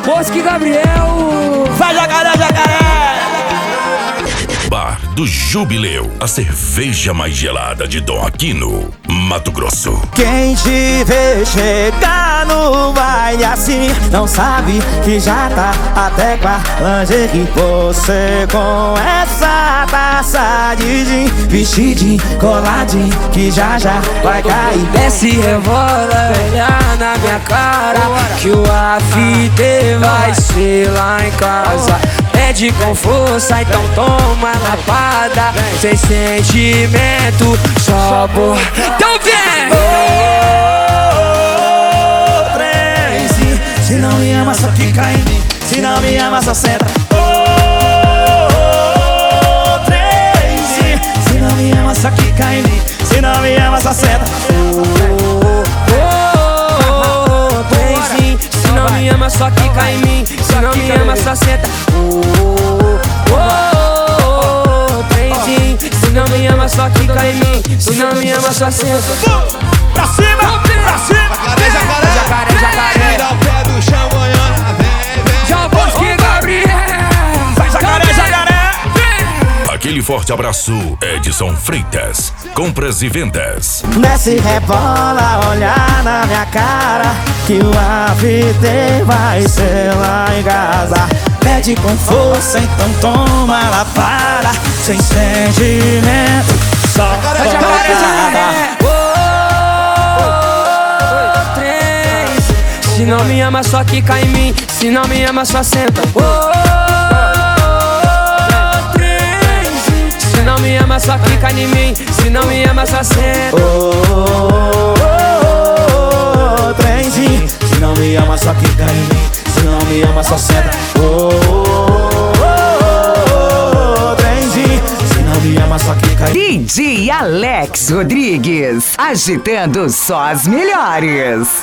Bosque Gabriel. Vai, jacaré, jacaré. Bar do Jubileu, a cerveja mais gelada de Dom Aquino, Mato Grosso. Quem te vê chegar no baile assim não sabe que já tá até com a lingerie. Você com essa taça de gin, vestidinho, coladinho, que já vai cair. Desce, rebola, olhar na minha cara, que o after vai ser lá em casa. Pede com força, então toma lapada, sem sentimento, só por... Então vem! Três, se não me ama só fica em mim, se não me ama só senta. Três, se não me ama só fica em mim, se não me ama só senta. Se não me ama só quica em mim, se não me ama só senta. Se não me ama só quica em mim, se não me ama só senta. Pra cima, pra cima. Jacaré, jacaré, Jacaré, jacaré. tira o pé do chão, Goiânia. Vem, vem. Já Bosque Gabriel. Vai, jacaré, jacaré. Aquele forte abraço, Edson Freitas. Compras e vendas. Desce, rebola, olhar na minha cara, que o after vai ser lá em casa. Pede com força, então toma lapada, sem sentimento, só Jacaré, jacaré. Se não me ama só quica em mim, se não me ama só senta. Se não me ama só quica em mim, se não me ama só senta. Trenzinho, se não me ama só quica em mim, se não me ama só senta. Trenzinho, se não me ama só quica em mim. DJ Alex Rodrigues, agitando só as melhores.